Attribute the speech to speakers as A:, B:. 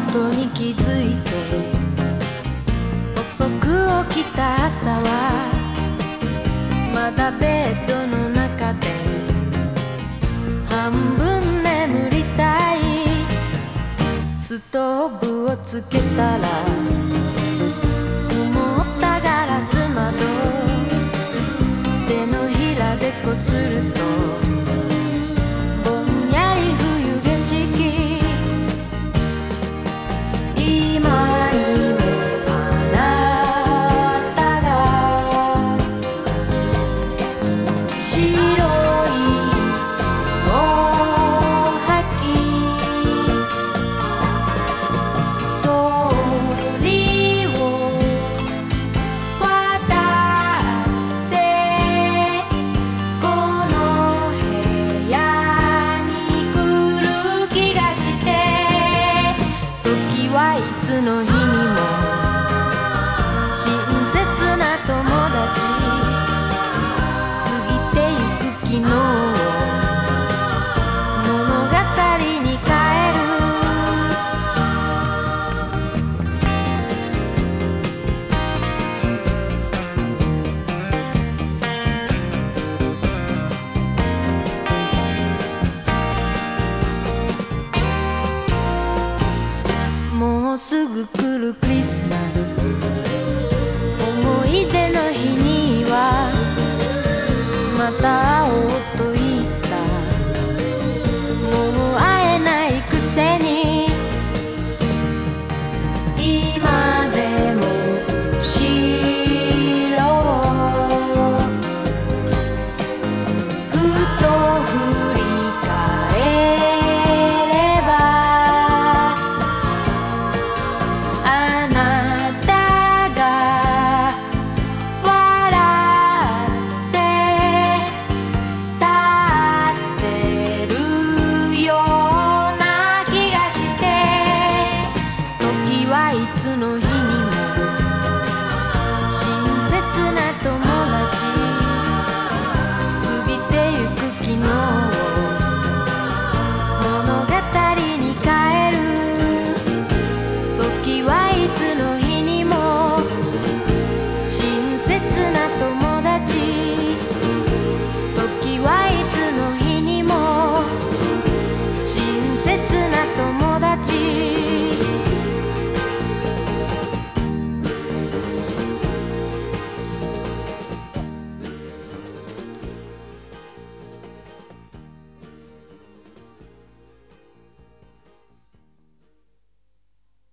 A: ことに気づいて遅く起きた朝はまだベッドの中で半分眠りたい。ストーブをつけたら曇ったガラス窓手のひらでこするとぼんやり冬景色。今にもあなたが白いおはき鳥を渡ってこの部屋に来る気がして時はいつの日にも親切な友達過ぎてゆく昨日を物語に変える。もうすぐ来るクリスマス思い出の日にはまた会おうと